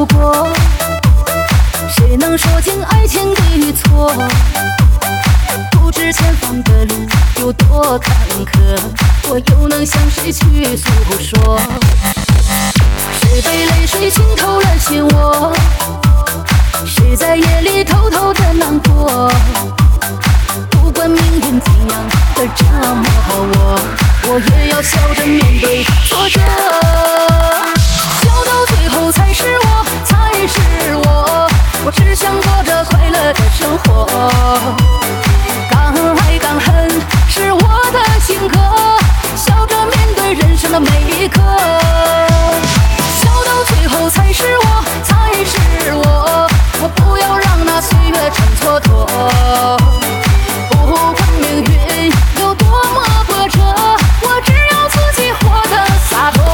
苦过，谁能说尽爱情的错？不知前方的路有多坎坷，我又能向谁去诉说？谁被泪水浸透了心窝？谁在夜里偷偷的难过？不管命运怎样的折磨我也要笑着面对挫折。笑到最后才是我，才是我，我只想过着快乐的生活。敢爱敢恨是我的性格，笑着面对人生的每一刻。笑到最后才是我，才是我，我不要让那岁月穿蹉跎。不管命运有多么波折，我只要自己活得洒脱。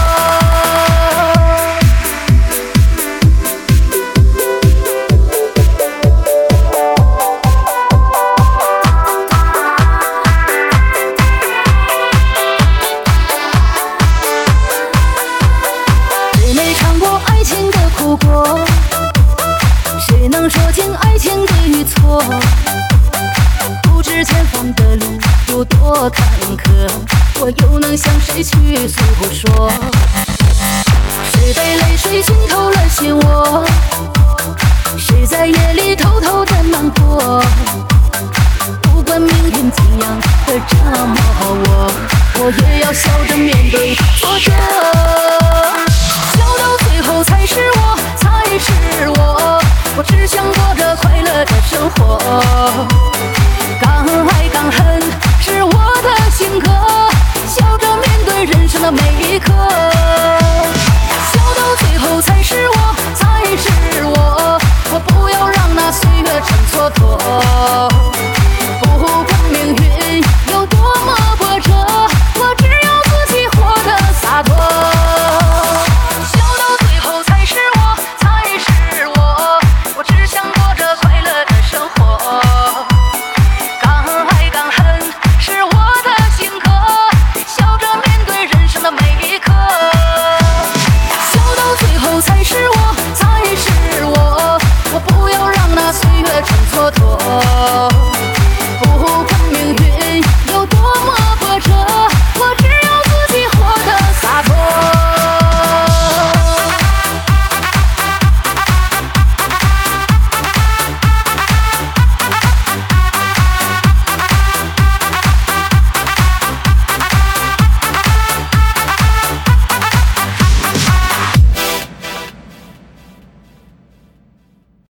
谁没尝过爱情的苦果？谁能说尽爱情的错？不知前方的路有多坎坷，我又能向谁去诉说？谁被泪水浸透了心窝？谁在夜里偷偷的难过？不管命运怎样的折磨我也要笑着面对挫折。